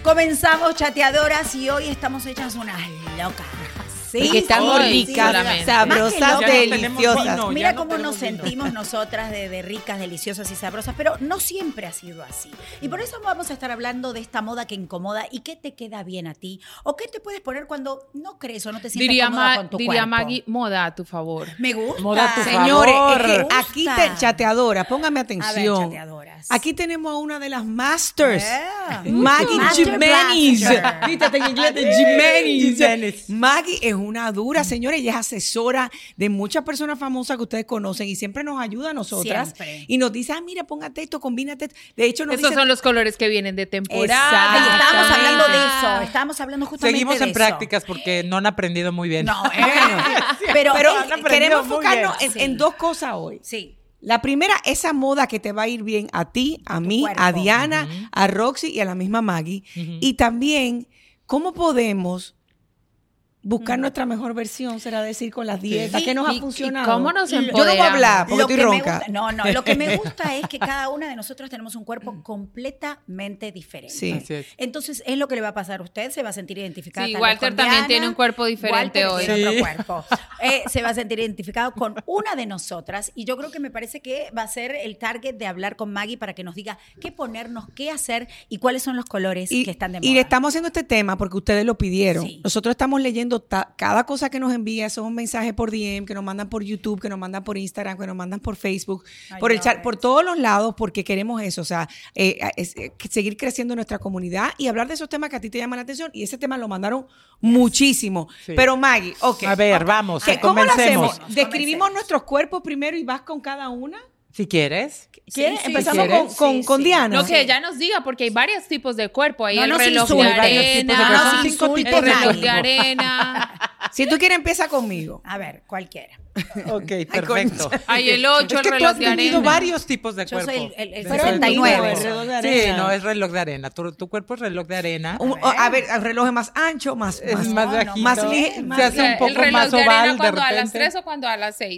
Comenzamos, chateadoras, y hoy estamos hechas unas locas. Sí, que estamos ricas, sabrosas, deliciosas. Mira cómo nos sentimos nosotras de ricas, deliciosas y sabrosas, pero no siempre ha sido así. Y por eso vamos a estar hablando de esta moda que incomoda y qué te queda bien a ti, o qué te puedes poner cuando no crees o no te sientes cómoda con tu cuerpo. Diría Maggie, moda a tu favor. Me gusta. Moda a tu Señores, favor. es que aquí chateadora, póngame atención. A ver, chateadoras. Aquí tenemos a una de las masters, Maggie Jiménez. Blaster. Vítate en inglés de Jiménez. Maggie es una dura, señora. Ella es asesora de muchas personas famosas que ustedes conocen y siempre nos ayuda a nosotras. Siempre. Y nos dice, mira, póngate esto, combínate esto. De hecho, nos Esos dice, son los colores que vienen de temporada. Ay, Exacto. estábamos hablando de eso. Estábamos hablando justamente Seguimos de en eso. prácticas porque no han aprendido muy bien. No, pero pero han aprendido queremos muy enfocarnos bien. en dos cosas hoy. sí. La primera, esa moda que te va a ir bien a ti, a mí, cuerpo. a Diana, a Roxy y a la misma Maggie. Y también, ¿cómo podemos buscar nuestra mejor versión? Será decir, con las dietas. ¿Qué nos ha funcionado? ¿Cómo nos Yo no voy a empoderamos? hablar porque Lo estoy que me ronca. gusta- no, lo que me gusta es que cada una de nosotros tenemos un cuerpo completamente diferente. Sí. Así es. Entonces, es lo que le va a pasar a usted, se va a sentir identificada. Sí, tal vez Walter con también Diana. tiene un cuerpo diferente Walter hoy. tiene Sí. otro cuerpo. Se va a sentir identificado con una de nosotras, y yo creo que me parece que va a ser el target de hablar con Maggie para que nos diga qué ponernos, qué hacer y cuáles son los colores que están de moda. Y le estamos haciendo este tema porque ustedes lo pidieron. Sí. Nosotros estamos leyendo cada cosa que nos envía, son mensajes por DM, que nos mandan por YouTube, que nos mandan por Instagram, que nos mandan por Facebook, Ay, por el no, chat, por todos los lados, porque queremos eso, o sea, seguir creciendo nuestra comunidad y hablar de esos temas que a ti te llaman la atención. Y ese tema lo mandaron muchísimo. Sí. Pero Maggie, ok. A ver, vamos, ¿Cómo lo comencemos. hacemos? ¿Describimos nuestros cuerpos primero y vas con cada una? Si quieres. ¿Quieres? sí, Empezamos ¿quieres? con Diana. No, que ella nos diga, porque hay varios tipos de cuerpo. Hay No el nos reloj de insulte. Varios tipos de arena, cosas. Son 5 el tipos de reloj de cuerpo. arena, Si tú quieres, empieza conmigo. A ver, cualquiera. Ok, perfecto. hay el 8, Es el que tú reloj has de tenido arena. varios tipos de Yo cuerpo. soy el De 69. el reloj de Sí, arena. no, es reloj de arena. Tu cuerpo es reloj de arena. A ver, el reloj es más ancho, más Es más no, bajito. más Se lige- hace un el poco reloj más de arena oval de cuando a las repente. 3 o cuando a las 6.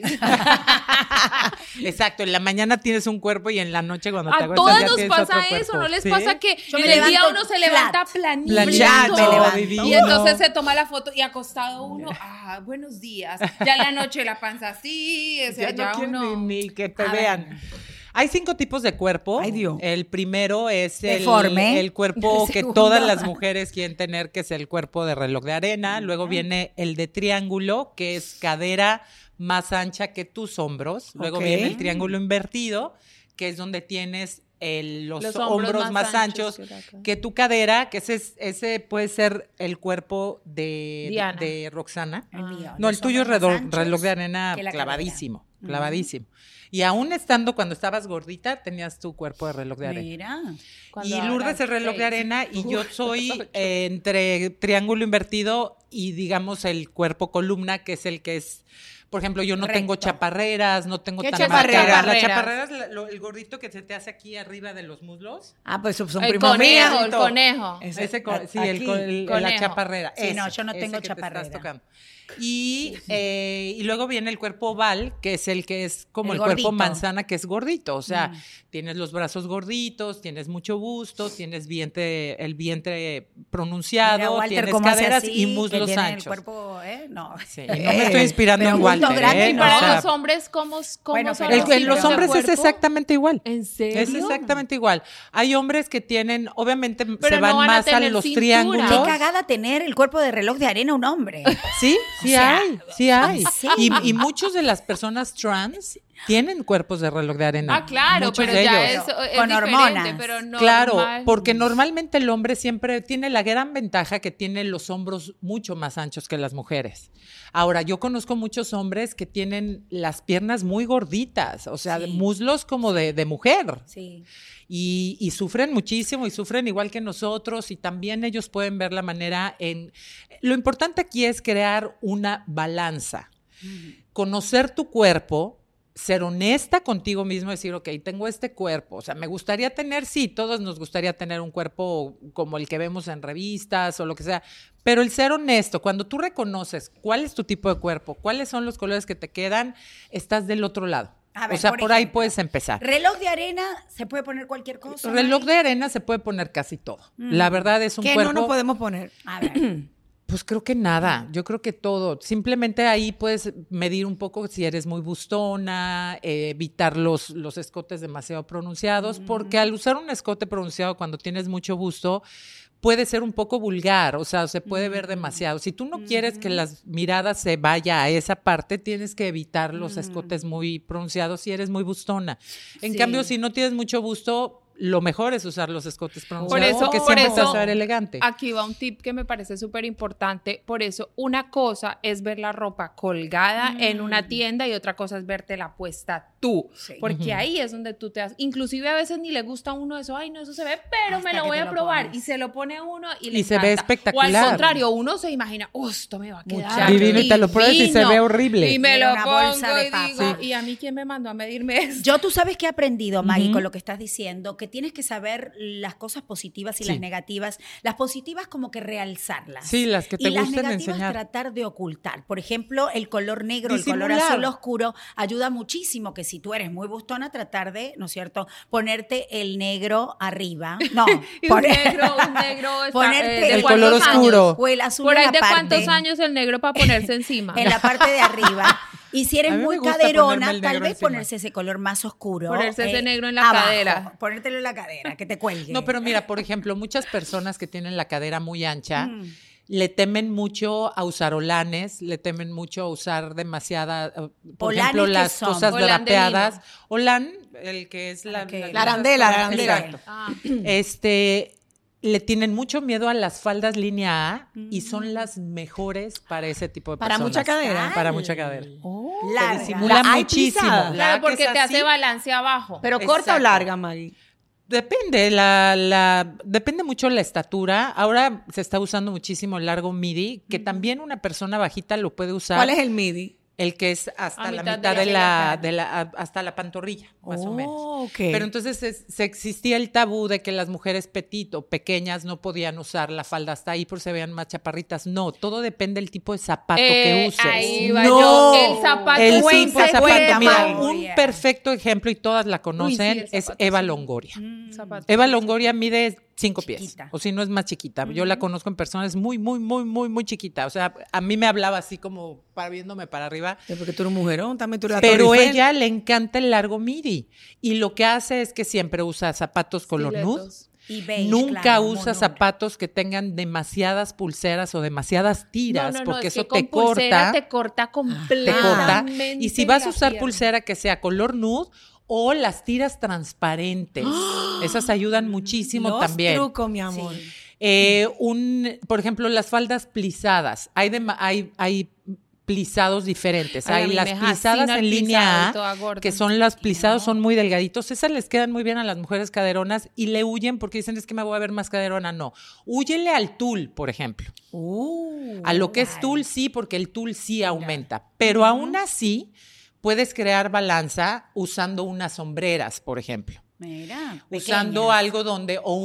Exacto, en la mañana tienes un cuerpo y en la noche cuando te A acuestas todas ya nos tienes pasa otro eso, cuerpo. ¿no les ¿Sí? pasa que Yo en me el día levanto uno se levanta flat. planito? Planito, me levanto. divino. Y entonces se toma la foto y acostado uno, buenos días. Ya en la noche la panza así, o sea, Ya no quiero uno... ni que te A ver. vean. Hay 5 tipos de cuerpo. Ay, Dios. El primero es Deforme. el cuerpo El que segundo. todas las mujeres quieren tener, que es el cuerpo de reloj de arena. Luego viene el de triángulo, que es cadera más ancha que tus hombros. Luego Ok. viene el triángulo invertido, que es donde tienes los Los hombros hombros más más anchos anchos que acá. que tu cadera, que ese puede ser el cuerpo Diana. de Roxana. El mío. No, el Los tuyo es hombros más reloj, anchos reloj de arena que la clavadísimo, clavadísimo. Y aún estando cuando estabas gordita, tenías tu cuerpo de reloj de arena. Mira. Cuando Y a Lourdes las es reloj 6. de arena y yo soy entre triángulo invertido y digamos el cuerpo columna, que es el que es, por ejemplo, yo no tengo Recto. chaparreras, no tengo ¿Qué tan chaparreras? marcadas. La Chaparreras. chaparrera es el gordito que se te hace aquí arriba de los muslos. Ah, pues son El primos míos. conejo, el conejo. Ese sí, aquí. la Conejo. chaparrera. Sí, no, ese, yo no ese tengo que te estás chaparrera. tocando. Y luego viene el cuerpo oval, que es el que es como El el cuerpo gordito. manzana, que es gordito. O sea, tienes los brazos gorditos, tienes mucho busto, tienes el vientre pronunciado, Mira, Walter, tienes cómo hace caderas así, y que muslos tiene anchos. el cuerpo, no. Sí, y no me estoy inspirando pero en gusto Walter. grande, Y ¿no? para O sea, los hombres, ¿cómo Bueno, son pero los en los tipos de hombres es cuerpo? exactamente igual. ¿En serio? Es exactamente igual. Hay hombres que tienen, obviamente Pero se no van van a más a tener los cintura. triángulos. Qué cagada tener el cuerpo de reloj de arena un hombre. Sí, sí O sea, hay, sí hay. serio? Y muchos de las personas trans tienen cuerpos de reloj de arena. Ah, claro, Muchos pero de ya ellos. es Con diferente, hormonas. pero no Claro, porque normalmente el hombre siempre tiene la gran ventaja que tiene los hombros mucho más anchos que las mujeres. Ahora, yo conozco muchos hombres que tienen las piernas muy gorditas, o sea, Sí. muslos como de mujer. Sí. Y sufren muchísimo y sufren igual que nosotros y también ellos pueden ver la manera en... Lo importante aquí es crear una balanza, conocer tu cuerpo, ser honesta contigo mismo, decir, ok, tengo este cuerpo, o sea, me gustaría tener, sí, todos nos gustaría tener un cuerpo como el que vemos en revistas o lo que sea, pero el ser honesto, cuando tú reconoces cuál es tu tipo de cuerpo, cuáles son los colores que te quedan, estás del otro lado. A ver, o sea, por ahí ejemplo, puedes empezar. Reloj de arena, ¿se puede poner cualquier cosa? Reloj Mari? de arena se puede poner casi todo. La verdad es un ¿Qué cuerpo... no nos podemos poner? A ver. Pues creo que nada, yo creo que todo. Simplemente ahí puedes medir un poco si eres muy bustona, evitar los escotes demasiado pronunciados, porque al usar un escote pronunciado cuando tienes mucho busto, puede ser un poco vulgar, o sea, se puede ver demasiado. Si tú no quieres que las miradas se vaya a esa parte, tienes que evitar los escotes muy pronunciados si eres muy bustona. En Sí. cambio, si no tienes mucho busto, lo mejor es usar los escotes pronunciados eso- porque por siempre te eso- vas a ver elegante. Aquí va un tip que me parece súper importante. Por eso, una cosa es ver la ropa colgada en una tienda y otra cosa es vértela puesta tú. Sí. Porque ahí es donde tú te das. Inclusive a veces ni le gusta a uno eso. Ay, no, eso se ve, pero Hasta me lo que voy te a lo probar. pones. Y se lo pone a uno y le Y se ve encanta. espectacular. O al contrario, uno se imagina, esto me va a quedar Divino, y te lo pruebas y se divino". ve horrible. Y me Y lo una pongo bolsa de y papa. digo, ¿y a mí quién me mandó a medirme eso? Yo, tú sabes que he aprendido, Maggie, con lo que estás diciendo, que tienes que saber las cosas positivas y Sí. las negativas. Las positivas como que realzarlas. Sí, las que te y las gusten negativas enseñar. tratar de ocultar. Por ejemplo, el color negro, el color Disimular. azul oscuro ayuda muchísimo que si tú eres muy bustona, tratar de, ¿no es cierto?, ponerte el negro arriba. No, Y poner- un negro está, ponerte ¿de el cuántos color años? oscuro. o el azul Por en ahí la de parte- cuántos años el negro para ponerse encima. en la parte de arriba. Y si eres A mí me muy gusta caderona, ponerme el tal negro vez encima. ponerse ese color más oscuro. Ponerse ese negro en la abajo, cadera. Ponértelo en la cadera, que te cuelgue. No, pero mira, por ejemplo, muchas personas que tienen la cadera muy ancha Mm. le temen mucho a usar olanes, le temen mucho a usar demasiada, por ¿Olanes ejemplo, qué las son? cosas Olán de drapeadas. lino. Olán, el que es la... Ok. La arandela, la arandela. Exacto. Ah. Le tienen mucho miedo a las faldas línea A y son las mejores para ese tipo de Para personas. mucha cadera. Para mucha cadera. Larga. Te disimula La hay muchísimo. pisada. La Claro, que porque es te hace así, balance abajo. Pero corta o Exacto. larga, Maggie. Depende, depende mucho la estatura. Ahora se está usando muchísimo el largo midi, que también una persona bajita lo puede usar. ¿Cuál es el MIDI? El que es hasta A la mitad mitad de la hasta la pantorrilla, más o menos. Ok. Pero entonces se existía el tabú de que las mujeres petit o pequeñas no podían usar la falda hasta ahí porque se veían más chaparritas. No, todo depende del tipo de zapato que uses. Ahí va No. yo. El zapato El fue tipo de zapato. cuenta, Mira, Maggie. un Muy bien. perfecto ejemplo, y todas la conocen, Uy, sí, el es zapato, Eva sí. Longoria. Zapato. Eva Longoria mide 5 pies, Chiquita. o si no es más chiquita. Yo la conozco en persona, es muy, muy, muy, muy, muy chiquita. O sea, a mí me hablaba así como viéndome para arriba. Sí, porque tú eres un mujerón, también tú eres la Pero Torre Eiffel. ella le encanta el largo midi y lo que hace es que siempre usa zapatos color nude. Stilettos. Y beige, Nunca claro, usa mono. zapatos que tengan demasiadas pulseras o demasiadas tiras, No, porque es eso que con te corta. pulsera te corta Te corta. completamente. Y si vas a la usar pierna. pulsera que sea color nude o las tiras transparentes, esas ayudan muchísimo Los también. trucos, mi amor. Por ejemplo, las faldas plisadas. Hay plisados diferentes. Ay, a Hay mí las me plisadas fascina el en línea plisado y A, toda gorda. que son las plisados, son muy delgaditos. Esas les quedan muy bien a las mujeres caderonas y le huyen porque dicen es que me voy a ver más caderona. No. Húyele al tul, por ejemplo. A lo que es tul sí, porque el tul sí aumenta. Pero aún así puedes crear balanza usando unas sombreras, por ejemplo. Mira, Usando pequeñas. algo donde, o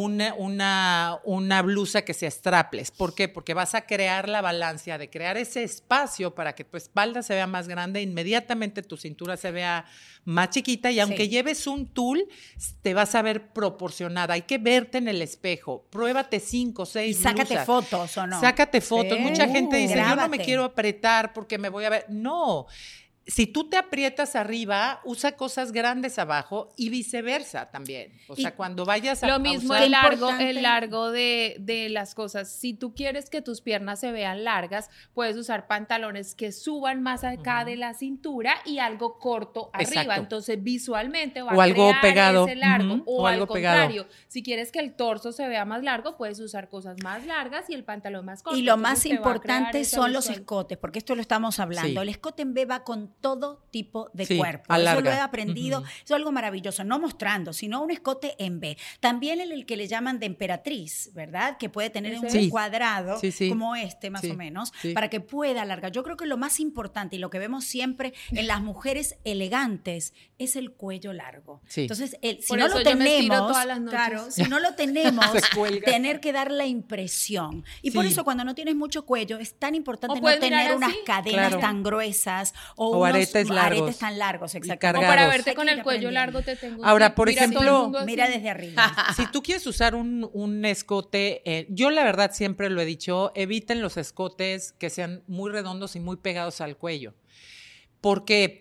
una blusa que sea strapless. ¿Por qué? Porque vas a crear la balanza de crear ese espacio para que tu espalda se vea más grande, inmediatamente tu cintura se vea más chiquita y aunque Sí. lleves un tul, te vas a ver proporcionada. Hay que verte en el espejo. Pruébate 5, 6 Y sácate blusas. fotos, ¿o no? Sácate fotos. Sí. Mucha gente dice, yo no me Grábate. quiero apretar porque me voy a ver. No. Si tú te aprietas arriba, usa cosas grandes abajo y viceversa también. O sea, cuando vayas a Lo mismo usar- el largo, importante. el largo de las cosas. Si tú quieres que tus piernas se vean largas, puedes usar pantalones que suban más acá de la cintura y algo corto arriba. Exacto. Entonces, visualmente va O a algo crear pegado. ese largo. Ujú. O O al algo pegado. contrario, si quieres que el torso se vea más largo, puedes usar cosas más largas y el pantalón más corto. Y lo Entonces, más te va a crear importante esa son los visual. escotes, porque esto lo estamos hablando. Sí. El escote en B va con todo tipo de Sí, cuerpo. alarga. Eso lo he aprendido. Ujú. Eso es algo maravilloso. No mostrando, sino un escote en B. También el que le llaman de emperatriz, ¿verdad? Que puede tener un Sí. cuadrado Sí, sí. como este, más Sí, o menos, sí. para que pueda alargar. Yo creo que lo más importante y lo que vemos siempre en las mujeres elegantes es el cuello largo. Sí. Entonces, si Por no eso lo yo me estiro tenemos, todas las noches. claro, si no lo tenemos, Se cuelga. tener que dar la impresión. Y por Sí. eso cuando no tienes mucho cuello es tan importante O no puedes mirar tener unas así. cadenas Claro. tan gruesas o, O unos aretes largos. Aretes tan largos, Y exactamente. O para cargados. verte Hay con que el ir cuello aprendiendo. largo te tengo. Ahora, por Mira, ejemplo, todo el mundo así. Mira desde arriba. Si tú quieres usar un escote, yo la verdad siempre lo he dicho, eviten los escotes que sean muy redondos y muy pegados al cuello. Porque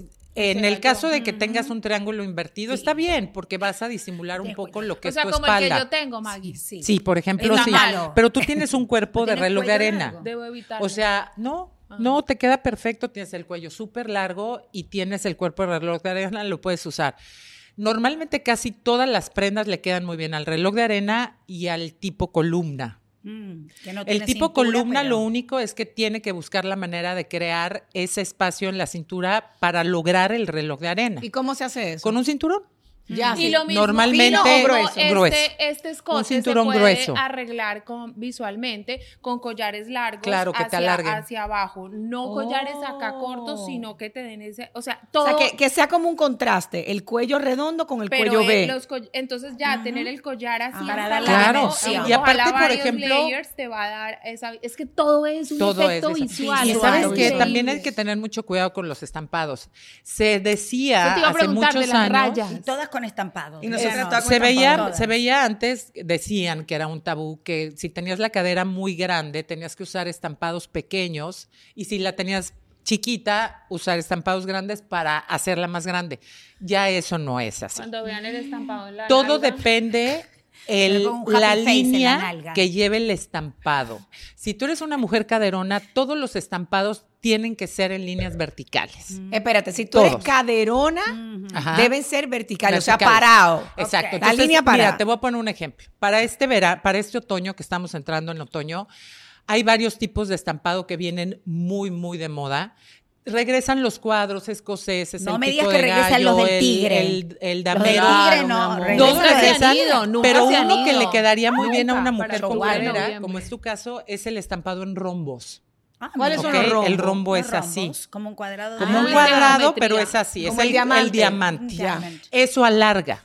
en el caso de que tengas un triángulo invertido, está bien, porque vas a disimular un Ten poco cuidado. lo que O sea, es tu como espalda. el que yo tengo, Maggie. Sí, por ejemplo, Está sí. malo. Pero tú tienes un cuerpo No de tienes reloj de cuello arena. largo. Debo evitarlo. O sea, no, te queda perfecto, tienes el cuello súper largo y tienes el cuerpo de reloj de arena, lo puedes usar. Normalmente casi todas las prendas le quedan muy bien al reloj de arena y al tipo columna. Que no El tiene tipo cintura, columna pero- lo único es que tiene que buscar la manera de crear ese espacio en la cintura para lograr el reloj de arena. ¿Y cómo se hace eso? Con un cinturón. Ya, Y sí. lo mismo, Normalmente fino o grueso, grueso. Este escote Un cinturón se puede grueso. arreglar visualmente con collares largos Claro, que te alarguen. hacia abajo. No collares acá cortos, sino que te den ese... O sea, todo... O sea, que sea como un contraste, el cuello redondo con el pero cuello B. entonces ya tener el collar así Para hasta dar la abajo, dimensión. Y aparte, ojalá por varios ejemplo, layers te va a dar esa... Es que todo es un Todo efecto es eso. visual. Y Visual, sabes que increíble. también hay que tener mucho cuidado con los estampados. Se decía Yo te iba a hace preguntar de muchos las años. rayas. Y todas con estampado. Y nosotras Eso todas con Se estampado. veía antes, decían que era un tabú, que si tenías la cadera muy grande, tenías que usar estampados pequeños, y si la tenías chiquita, usar estampados grandes para hacerla más grande. Ya eso no es así. Cuando vean el estampado en la Todo nalga. depende Pero con un la happy face en la línea nalga. que lleve el estampado. Si tú eres una mujer caderona, todos los estampados tienen que ser en líneas verticales. Espérate, si tú eres Todos. caderona, Ajá. deben ser verticales, o sea, Verticales. parado. Exacto. Ok. La línea parada. Mira, te voy a poner un ejemplo. Para este otoño, que estamos entrando en otoño, hay varios tipos de estampado que vienen muy, muy de moda. Regresan los cuadros escoceses, No el me pico digas que de regresan gallo, los del tigre. el Los del damero. tigre no, Claro, mi amor. Todos regresan los del regresan, ido, nunca pero se han uno que ido. le quedaría muy bien a Nunca, una para mujer octubre, compañera, noviembre. como es tu caso, es el estampado en rombos. ¿Cuáles son ¿ok? los rombos? El rombo Los es así. rombos, como un cuadrado. Como un Ah, cuadrado, geometría. pero es así. Como es el diamante. el diamante. Ya. Eso alarga.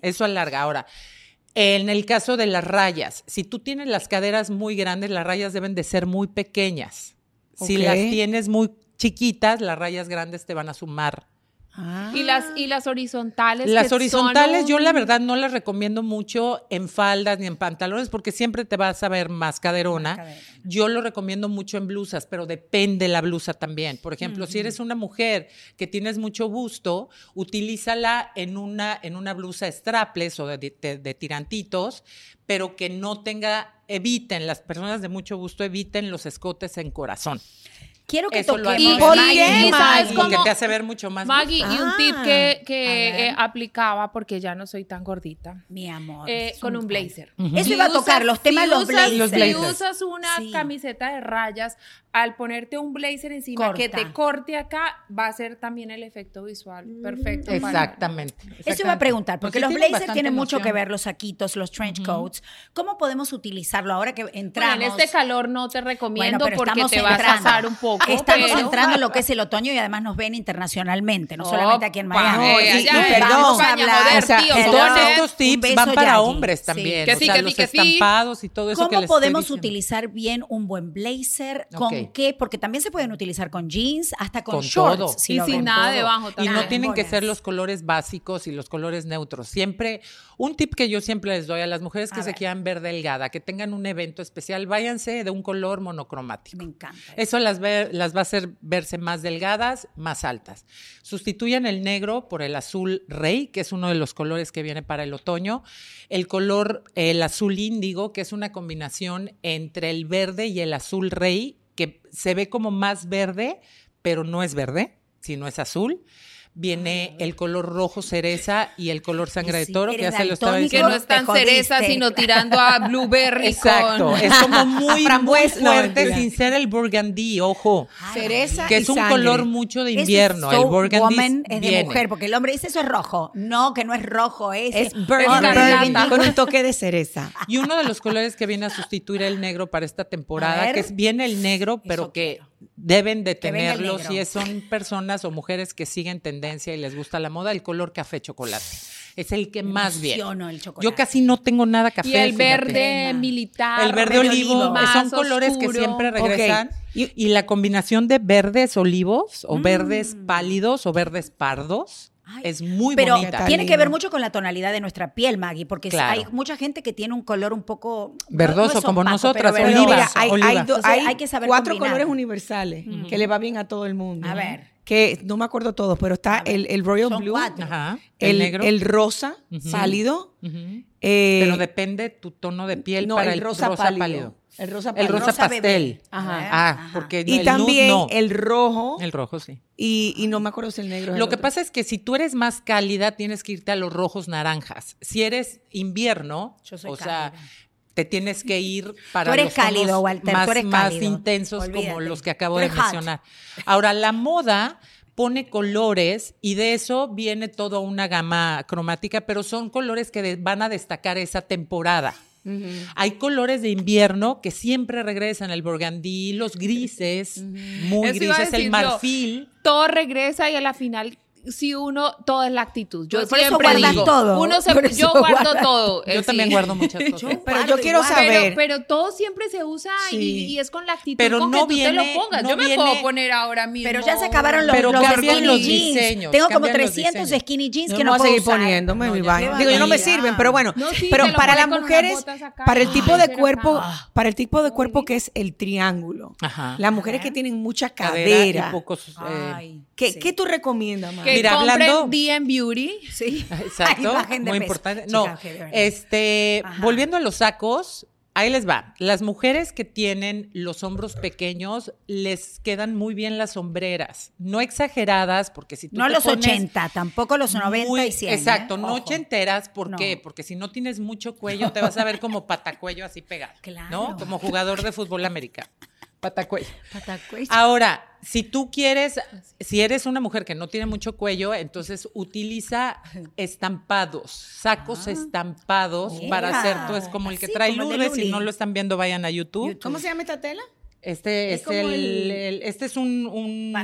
Ahora, en el caso de las rayas, si tú tienes las caderas muy grandes, las rayas deben de ser muy pequeñas. Si Ok. las tienes muy chiquitas, las rayas grandes te van a sumar. Ah. Y las horizontales. Las que horizontales son yo la verdad no las recomiendo mucho en faldas ni en pantalones porque siempre te vas a ver más caderona. Más caderona. Yo lo recomiendo mucho en blusas, pero depende la blusa también. Por ejemplo, si eres una mujer que tienes mucho busto, utilízala en una blusa strapless o de tirantitos, pero que no eviten, las personas de mucho busto eviten los escotes en corazón. Quiero que Eso lo toquemos. hace ¿Por Maggie, qué, ¿y sabes Maggie? porque cómo? te hace ver mucho más Maggie, y un tip Ah, que aplicaba, porque ya no soy tan gordita, Mi amor. con un blazer. Eso iba a tocar, los temas de los blazers. Si usas una Sí. camiseta de rayas, al ponerte un blazer encima Corta. que te corte acá, va a ser también el efecto visual perfecto. para- Exactamente. Eso iba a preguntar, porque los blazers bastante tienen mucho que emoción. ver, los saquitos, los trench coats. ¿Cómo podemos utilizarlo ahora que Bueno, entramos? en este calor no te recomiendo Bueno, pero porque estamos te vas a entrando. asar un poco. Estamos pero- entrando en lo que es el otoño y además nos ven internacionalmente, no Opa, solamente aquí en Miami. allá Y en vamos a España, hablar. joder, o sea, tío, Y son todos buenos. estos Un tips beso, van para Yagi. hombres Sí. también. Que o sí, sea, que sí, los que sí. estampados y todo eso que ¿Cómo les estoy podemos diciendo. utilizar bien un buen blazer? ¿Con Ok. qué? Porque también se pueden utilizar con jeans, hasta con Con shorts. todo. si Y lo sin ven. nada todo. debajo Y también. no tienen que Bombones. ser los colores básicos y los colores neutros. Siempre, un tip que yo siempre les doy a las mujeres que A se ver. quieran ver delgada, que tengan un evento especial, váyanse de un color monocromático. Me encanta. Eso las va a hacer verse más delgadas, más altas. Sustituyan el negro por el azul rey, que es uno de los colores que viene para el otoño. El azul índigo, que es una combinación entre el verde y el azul rey, que se ve como más verde, pero no es verde, sino es azul. Viene el color rojo cereza y el color sangre de sí, toro, que ya eres se lo estaba daltónico. Que diciendo. no es tan Te jodiste. cereza, sino tirando a blueberry Exacto, con... es como muy, muy frambuesa, no, fuerte mentira. sin ser el burgundy, ojo. Cereza Que y es un sangre. color mucho de Eso invierno. es so El burgundy woman, es de viene. mujer, porque el hombre dice eso es rojo. No, que no es rojo, Es Oh, burgundy escarlata. con un toque de cereza. Y uno de los colores que viene a sustituir el negro para esta A temporada, ver. que viene el negro, pero Eso que quiero. deben de Que venga el tenerlo negro. si son personas o mujeres que siguen tendencia y les gusta la moda, el color café chocolate. Es el que más viene. Emociono el chocolate. Yo casi no tengo nada café. Y el fíjate. verde Crema. militar. El verde olivo, más son colores que oscuro. siempre regresan. Ok. Y la combinación de verdes olivos o verdes pálidos o verdes pardos Ay, es muy Pero bonita. tiene Lindo. que ver mucho con la tonalidad de nuestra piel, Maggie, porque Claro. hay mucha gente que tiene un color un poco Verdoso, es como opaco, nosotras, pero oliva. verdoso. Mira, hay, Oliva. Entonces, hay que saber 4 combinar. colores universales que le va bien a todo el mundo. A ver. Que no me acuerdo todos, pero está A ver. el Royal Son Blue, 4. Ajá. el negro. el rosa Ujú. pálido. Ujú. eh, Pero depende tu tono de piel no, para el rosa, pálido. El rosa El pálido. rosa Rosa pastel. bebé. Ajá. Ah, porque Y el también nude no. el rojo. El rojo sí. Y no me acuerdo si el negro es Lo el que otro. pasa es que si tú eres más cálida, tienes que irte a los rojos naranjas. Si eres invierno, Yo soy o sea, cálida. te tienes que ir para Tú eres los tonos cálido, Walter, más, tú eres más cálido. intensos como Olvídate. los que acabo Tú de eres hot. mencionar. Ahora, la moda pone colores y de eso viene toda una gama cromática, pero son colores que van a destacar esa temporada. Hay colores de invierno que siempre regresan, el burgundy, los grises, muy Eso iba a grises, el decir yo. marfil. Todo regresa y a la final, si uno, todo es la actitud. Yo Por eso siempre guardas digo, todo. Por eso yo guardo guardas todo. Yo también sí. guardo muchas cosas. Pero guardo yo quiero igual. saber. Pero todo siempre se usa Sí. y es con la actitud Pero con no que tú te lo viene- pongas. no Yo me viene- puedo poner ahora mismo. Pero ya se acabaron los, Pero los cambian skinny los jeans. diseños, Tengo como cambian los 300 diseños. skinny jeans Yo que no no voy a puedo seguir usar. poniéndome mi ya vaina. qué Digo, yo no me barbaridad. sirven, pero bueno. No, sí, pero te lo para pones las con unas mujeres, botas acá. para el tipo de Pero cuerpo, acá. para el tipo de cuerpo que es el triángulo. Ajá. Las mujeres que tienen mucha Cadera cadera. y pocos. Ay, ¿Qué, sí. ¿Qué tú recomiendas, mamá? Que Mira, compren hablando- DM Beauty. Sí. Exacto, Ay, bajen de muy peso. importante. Chicas, No, que de verdad. este, Ajá. volviendo a los sacos, ahí les va. Las mujeres que tienen los hombros pequeños les quedan muy bien las sombreras, no exageradas, porque si tú No te los pones 80, tampoco los 90 muy- y 100. exacto, ¿eh? no Ojo. ochenteras, ¿por No. qué? Porque si no tienes mucho cuello te vas a ver como patacuello así pegado, Claro. ¿no? Como jugador de fútbol americano. Patacuello. Patacuello. Ahora, si tú quieres, si eres una mujer que no tiene mucho cuello, entonces utiliza estampados, sacos estampados Mira. para hacer, tú es como el que Así, trae como el de Lourdes, si Luli. no lo están viendo vayan a YouTube. ¿Cómo se llama esta tela? Este Es es como este es un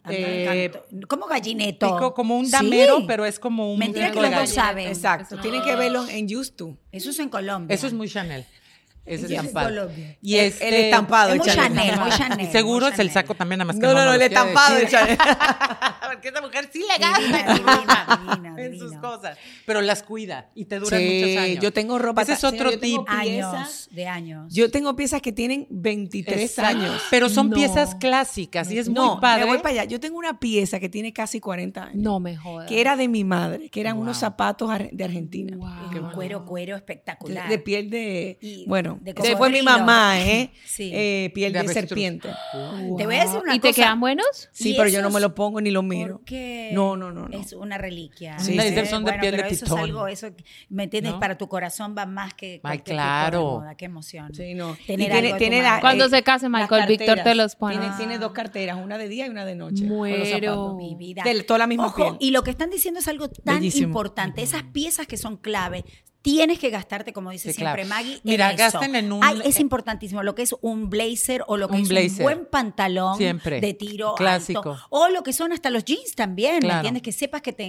Ay, como gallineto. pico, como un Sí. damero, pero es como un Mentira pico que de los dos gallina. saben. Exacto. Tienen que verlo en Used to. Eso es en Colombia. Eso es muy Chanel. Ese Eso es estampado. Colombia. Y El estampado. estampado. Es muy el Chanel. Chanel, muy Chanel. Y seguro muy es el Chanel. saco también, nada más que No, no, no, me el lo quiere estampado del decir. Chanel. Porque esa mujer sí le Divina, gasta divina, en sus divina. cosas. Pero las cuida y te duran Sí, muchos años. yo tengo ropa. Ese es señora, otro yo tengo tip. Años, de años. Yo tengo piezas que tienen 23 Exacto. años. Pero son No. piezas clásicas y es No, muy padre. me voy para allá. Yo tengo una pieza que tiene casi 40 años. No me jodas. Que era de mi madre, que eran Wow. unos zapatos de Argentina. Wow. Un cuero espectacular. De piel de. Y Bueno, de ese fue mi cocodrilo. mamá, ¿eh? Sí. Piel De de, avestruz. serpiente. Te voy a decir una ¿Y te cosa. quedan buenos? Sí, Y pero yo no esos- me lo pongo ni lo miro. Porque No, no, no, no. es una reliquia. Sí, Una sí. edición de piel de pero eso pitón. es algo, eso, ¿me entiendes? ¿No? Para tu corazón va más que Ay, cualquier tipo de claro. moda. Qué emoción. Sí, no. Tener Y algo de tu madre. Cuando se case las Michael, Víctor te carteras. los pone. Tiene 2 carteras, una de día y una de noche. con los Muero. zapatos. Mi vida. De toda la misma Ojo, piel. y lo que están diciendo es algo tan Bellísimo. importante. Esas piezas que son clave, tienes que gastarte, como dice Sí, siempre claro. Maggie. Mira, en gasten eso. en un- Ay, es importantísimo lo que es un blazer o lo que Un es blazer. un buen pantalón Siempre. de tiro Clásico. alto. O lo que son hasta los jeans también, ¿me Claro. entiendes? Que sepas que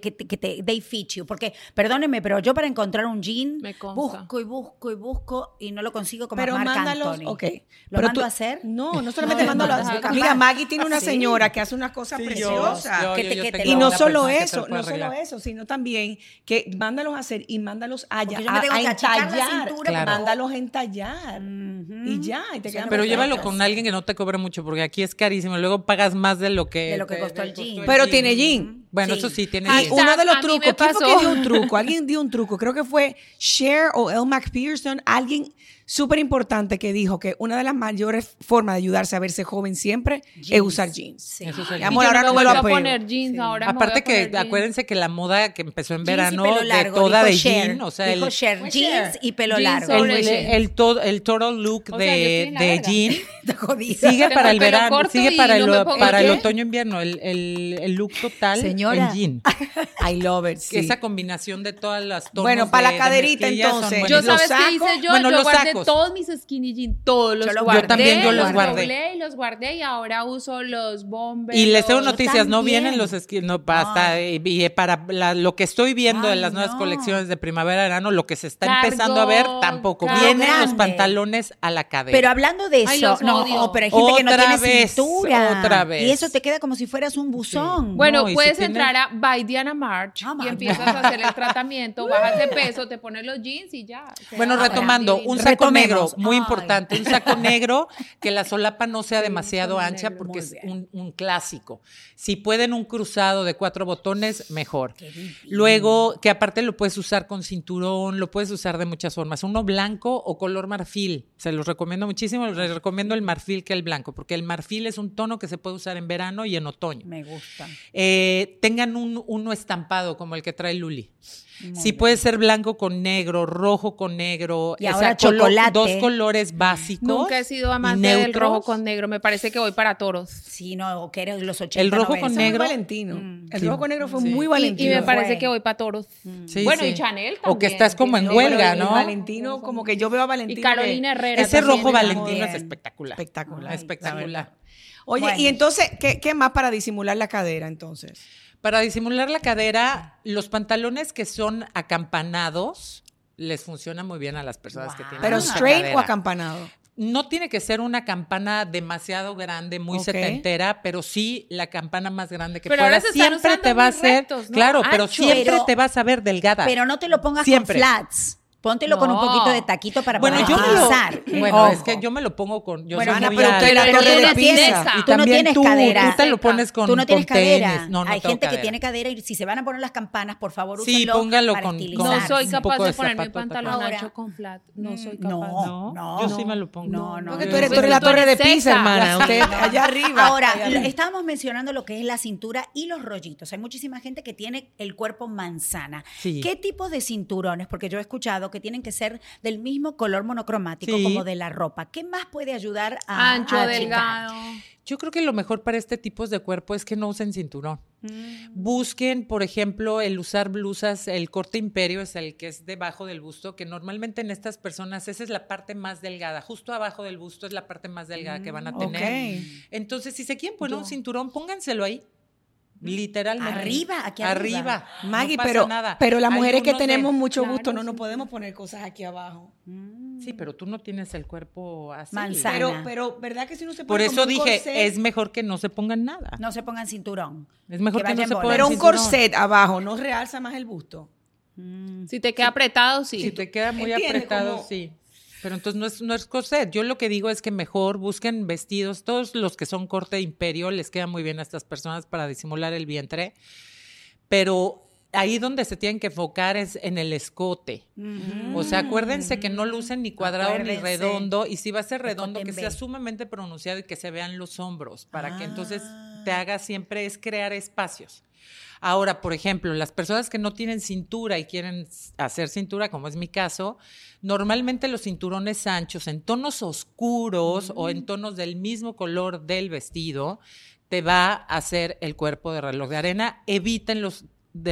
they fit you. Porque, perdónenme, pero yo para encontrar un jean Me consta. busco y busco y busco y no lo consigo como Pero Marc mándalos, Anthony. ok. ¿Lo Pero mando tú- a hacer? No, no solamente No, mándalo a no, hacer. no, Mira, capaz. Maggie tiene una Sí. señora que hace unas cosas Sí, preciosas. yo- que te- tengo Y no una solo persona que te eso, lo puede no solo arreglar. eso, sino también que mándalos a hacer y mándalos allá Porque yo me tengo que achicar la entallar. cintura, Claro. Mándalos a entallar. Ujú. Y ya, y te quedan Pero perfectos. llévalo con alguien que no te cobre mucho, porque aquí es carísimo. Luego pagas más de lo que, De lo que costó el jean. Pero tiene jean. Bueno, Sí. eso sí, tiene Ay, jean. Uno de los a mí trucos, me ¿quién fue pasó. que dio un truco? Alguien dio un truco, creo que fue Cher o Elle McPherson, alguien súper importante que dijo que una de las mayores formas de ayudarse a verse joven siempre es Jeans. usar jeans. Sí. Eso es el Mi amor, Y yo ahora no me lo vuelvo a apego. poner jeans, ahora me Aparte voy a que poner jeans. acuérdense que la moda que empezó en Jeans y verano pelo de largo, toda dijo de Cher. jean, o sea, Dijo Cher, Fue jeans Cher. y pelo Jeans largo. sobre el total look O sea, yo estoy en la de verga. jean Está jodida. sigue Tengo para el el pelo verano, corto sigue y para no me pongo- para el ¿Qué? otoño invierno, el look total Señora. señora. en jean. I love it, sí. Esa combinación de todas las tonos Bueno, para de la caderita, mezclilla son entonces. Yo buenísimos. sabes qué hice yo, Bueno, yo los guardé sacos. todos mis skinny jeans, todos los Yo los guardé. guardé. Yo también, yo los guardé. doblé y los guardé y ahora uso los bombers. Y les tengo los- noticias, no también. vienen los esquís, no basta. Y para lo que estoy viendo de Ay, las nuevas no. colecciones de primavera-verano, lo que se está Cargo, empezando a ver, tampoco. cargo Vienen los grande. pantalones a la cadera. Pero hablando de Ay, eso, los no, odio. pero hay gente que no Otra tiene vez, cintura. otra vez. Y eso te queda como si fueras un buzón. Bueno, No, y si puedes tiene- entrar a By Diana March Ah, y man. empiezas a hacer el tratamiento, bajas de peso, te pones los jeans y ya. Bueno, Queda retomando, divino. un saco Retomemos. negro, muy Ay. importante, un saco negro, que la solapa no sea demasiado saco ancha negro, porque muy es bien. un clásico. Si pueden un cruzado de 4 botones, mejor. Qué divino. Luego, que aparte lo puedes usar con cinturón, lo puedes usar de muchas formas. Uno blanco o color marfil. Se los recomiendo muchísimo. Les recomiendo el marfil que el blanco, porque el marfil es un tono que se puede usar en verano y en otoño. Me gusta. Tengan uno estampado como el que trae Luli. Muy Sí, bien. puede ser blanco con negro, rojo con negro. Y ahora chocolate. Dos colores básicos. Nunca he sido y amante del neutros. rojo con negro. Me parece que voy para toros. Sí, no, que eran los 80, El rojo 90. con Muy negro. Valentino. El Sí. rojo con negro fue Sí. muy Y Valentino. me parece Fue. que voy para toros. Sí, Bueno, sí. y Chanel O que también, estás como en tiene- pero huelga, el ¿no? Valentino, como que yo veo a Valentino. Y Carolina Herrera. Ese también rojo me Valentino bien. es espectacular. Espectacular. Espectacular. Oye, Bueno. y entonces, ¿qué más para disimular la cadera entonces? Para disimular la cadera, los pantalones que son acampanados les funcionan muy bien a las personas que tienen ¿Pero mucha straight cadera. o acampanado? No tiene que ser una campana demasiado grande, muy Ok. setentera, pero sí la campana más grande que Pero ahora pueda. se están Siempre usando te va a muy ser, rectos, ¿no? claro, pero Anchos. siempre Pero- te vas a ver delgada. Pero no te lo pongas Siempre. con flats. Póntelo con un No. poquito de taquito para Bueno, poder yo me lo, utilizar. bueno, Ojo. es que yo me lo pongo con, yo Bueno, soy Ana, muy pero usted alta. la Pero torre tú de no tienes, pizza. y tú no También tienes tú cadera. te lo pones con Tú no tienes con tenis. cadera. No, no Hay tengo gente que cadera. tiene cadera y si se van a poner las campanas, por favor, Sí, úsenlo póngalo para con- estilizar. No con- soy un capaz poco de de ponerme zapato pantalón Ahora- ancho con flat. No soy capaz. No, no. Yo sí me lo pongo. No, no. Porque no. tú eres Pues la tú torre de eres pizza, seca. hermana. Usted allá arriba. Ahora, allá arriba. estábamos mencionando lo que es la cintura y los rollitos. Hay muchísima gente que tiene el cuerpo manzana. Sí. ¿Qué tipo de cinturones? Porque yo he escuchado que tienen que ser del mismo color monocromático Sí. como de la ropa. ¿Qué más puede ayudar a Ancho, a delgado. Yo creo que lo mejor para este tipo de cuerpo es que no usen cinturón. Busquen, por ejemplo, el usar blusas, el corte imperio es el que es debajo del busto, que normalmente en estas personas esa es la parte más delgada. Justo abajo del busto es la parte más delgada que van a tener. Ok. Entonces, si se quieren poner un cinturón, póngenselo ahí. Literalmente. Arriba, aquí arriba. Maggie, no pasa pero, nada. pero las Hay mujeres que unos de- tenemos mucho Claro, gusto no sí. nos podemos poner cosas aquí abajo. Sí, pero tú no tienes el cuerpo así. Manzana. Pero, ¿verdad que si no se Por pone eso como un dije, corset? es mejor que no se pongan nada. No se pongan cinturón. Es mejor que no vayan se bolas. pongan Pero un cinturón. corset abajo no realza más el busto. Si te queda apretado, sí. Si te queda muy Entiende, apretado, como- sí. Pero entonces no es corset. Yo lo que digo es que mejor busquen vestidos. Todos los que son corte imperio les queda muy bien a estas personas para disimular el vientre. Pero ahí donde se tienen que enfocar es en el escote. O sea, acuérdense que no lo usen ni cuadrado ni Acuérdense. redondo. Y si va a ser redondo, Escote que en sea B. sumamente pronunciado y que se vean los hombros. Para que entonces te haga siempre es crear espacios. Ahora, por ejemplo, las personas que no tienen cintura y quieren hacer cintura, como es mi caso, normalmente los cinturones anchos en tonos oscuros o en tonos del mismo color del vestido te va a hacer el cuerpo de reloj de arena. Eviten los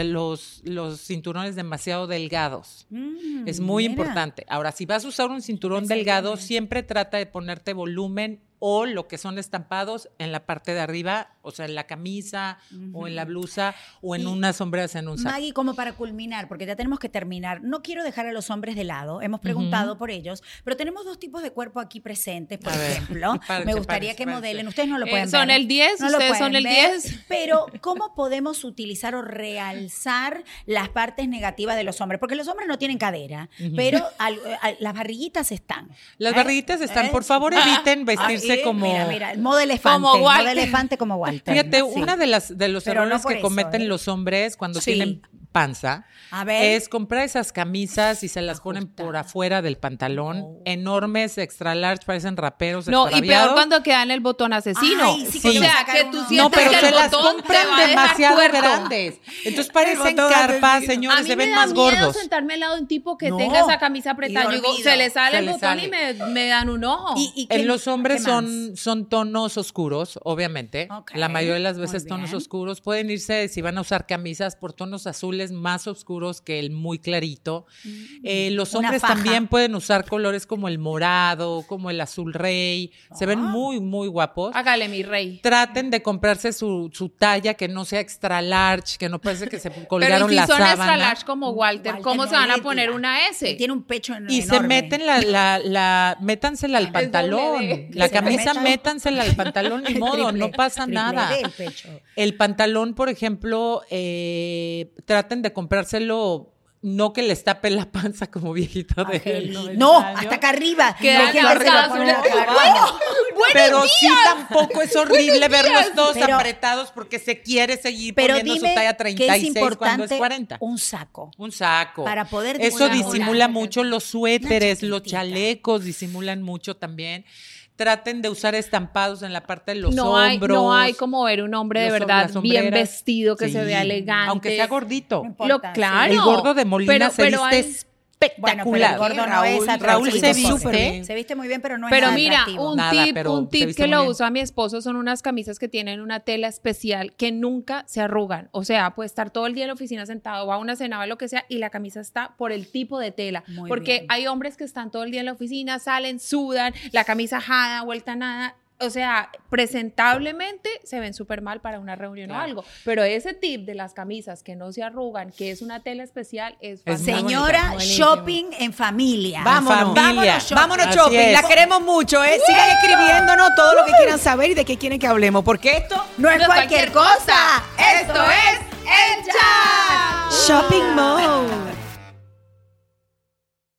cinturones demasiado delgados. Es muy Mira. importante. Ahora, si vas a usar un cinturón delgado, siempre trata de ponerte volumen o lo que son estampados en la parte de arriba, o sea, en la camisa o en la blusa o en Y, unas sombreras en un saco. Maggie, como para culminar, porque ya tenemos que terminar, no quiero dejar a los hombres de lado, hemos preguntado por ellos, pero tenemos dos tipos de cuerpo aquí presentes, por A ver, ejemplo. párense, Me gustaría párense, que párense. modelen, ustedes no lo pueden ver. ¿Son el 10? No lo ¿Ustedes son pueden el ver, 10? Pero, ¿cómo podemos utilizar o realzar las partes negativas de los hombres? Porque los hombres no tienen cadera, pero las barriguitas están. Las barriguitas están, por favor, eviten vestirse Ahí, como... Mira, el modo elefante. Como modo Walter. elefante como Walter. Fíjate, Sí. una de los Pero no errores por que eso, cometen ¿eh? los hombres cuando Sí. tienen panza, A ver. es comprar esas camisas y se las ponen por afuera del pantalón, enormes, extra large, parecen raperos No, y extraviados. peor cuando queda en el botón asesino. Ay, sí, o cuando sea, sacan que uno. tú No, sientes No, pero que se el las botón te compran va a dejar demasiado tuerto. grandes. Entonces parecen botón carpas, asesino. señores, A mí se ven me da más miedo gordos. sentarme al lado de un tipo que No. tenga esa camisa apretada. Y Yo digo, dormido. se le sale Se el le botón sale. y me dan un ojo. ¿Y qué- En los hombres qué más? son tonos oscuros, obviamente. Ok, La mayoría de las muy veces tonos bien. oscuros. Pueden irse, si van a usar camisas, por tonos azules más oscuros que el muy clarito. Los Una hombres faja. también pueden usar colores como el morado, como el azul rey. Se ven muy, muy guapos. Hágale, mi rey. Traten de comprarse su talla que no sea extra large, que no parece que se Pero colgaron ¿y la si son extra sábana. large como Walter, Walter ¿cómo se van a Moretti, poner la- una S? Tiene un pecho Y enorme. se meten métansela al El pantalón. doble D. La Que se la camisa, metan. métansela al pantalón, ni El modo, triple, no pasa triple nada. D el pecho. El pantalón, por ejemplo, traten de comprárselo, no que les tape la panza como viejito de Angeli. 90 No, años. hasta acá arriba. Queda Hay gente acá que se lo arriba, pone sobre acá todo. abajo. Pero sí tampoco es horrible verlos todos Pero- apretados porque se quiere seguir Pero poniendo dime su talla que es 36 cuando importante es 40. un saco. Un saco. Para poder Eso disimular disimula una- mucho los suéteres, los chaquetita. chalecos disimulan mucho también. Traten de usar estampados en la parte de los no hombros. no hay como ver un hombre de las verdad bien sombreras. vestido, que se Sí, vea elegante. aunque sea gordito. No importa, claro. El gordo de Molina se viste hay- espectacular. Bueno, pero el gordo no es Raúl atractivo. se súper viste. bien. Se viste muy bien, pero no es Pero nada mira, atractivo. Nada, pero un se tip viste que muy lo bien. usa mi esposo son unas camisas que tienen una tela especial que nunca se arrugan. O sea, puede estar todo el día en la oficina sentado, va a una cena, va a lo que sea, y la camisa está por el tipo de tela. Muy Porque bien. hay hombres que están todo el día en la oficina, salen, sudan, la camisa ajada, vuelta a nada. O sea, presentablemente se ven súper mal para una reunión Claro. o algo. Pero ese tip de las camisas que no se arrugan, que es una tela especial, es Es muy fantástico. Señora, Buenísimo. shopping en familia. Vámonos, familia. vámonos Así shopping. es. La queremos mucho, ¿eh? Sigan escribiéndonos todo lo que quieran saber y de qué quieren que hablemos, porque esto No es cualquier cosa. Esto es el chat. Shopping Mode.